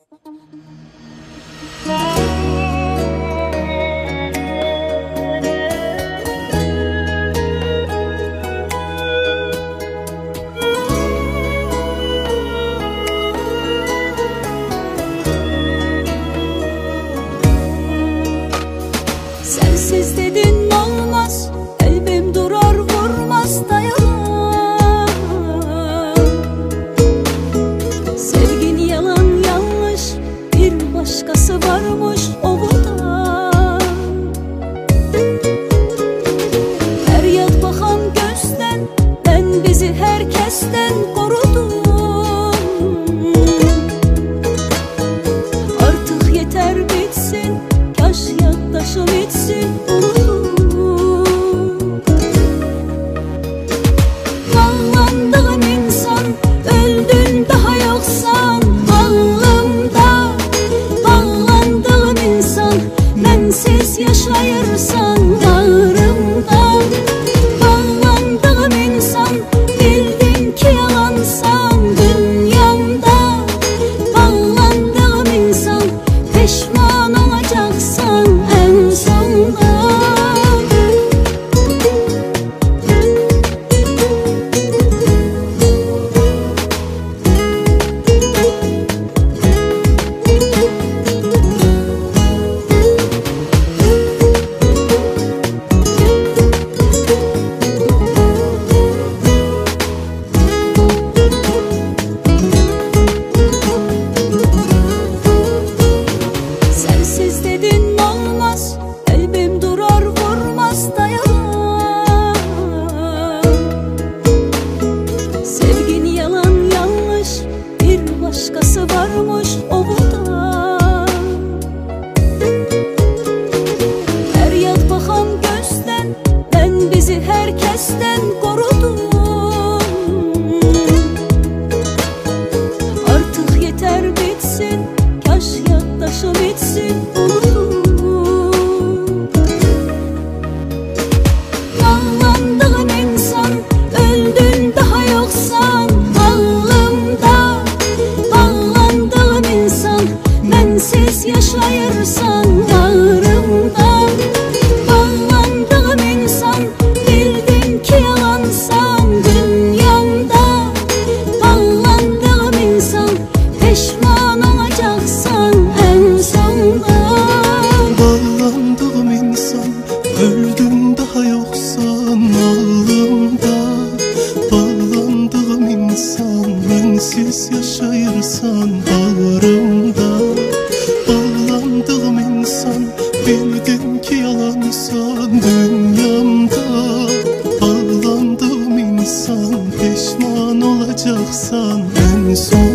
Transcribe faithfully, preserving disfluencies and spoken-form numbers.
Sensiz dedin olmaz, kalbim durar vurmaz dayan. Sevgin yalan yanlış, bir başkası varmış ovuda. Her yat bakan gözden, ben bizi herkesten korudum. Artık yeter bitsin, kaş yaklaşım etsin. Bağlandığım insan, öldün daha yoksan bağrımda. Bağlandığım insan, bensiz yaşayırsan bağrımda. Bağlandığım insan, bildin ki yalansan dünyamda. Bağlandığım insan, pişman olacaksan en sonda. Sensiz dedin olmaz, kalbim durar vurmaz dayan. Sevgin yalan yanlış, bir başkası varmış ovuda. Her yat bakan gözden, ben bizi herkesten korudum. Artık yeter bitsin, kaş yaklaşım etsin. Bağlandığım insan, öldün daha yoksan bağrımda. Bağlandığım insan, bensiz yaşayırsan bağrımda. Bağlandığım insan, bildin ki yalansan dünyamda. Bağlandığım insan, pişman olacaksan en sonda. Bağlandığım insan, öldün daha yoksan ağlımda. Bağlandığım insan, bensiz yaşayırsan bağrımda. Bağlandığım insan, bildin ki yalansan dünyamda. Bağlandığım insan, pişman olacaksan en son.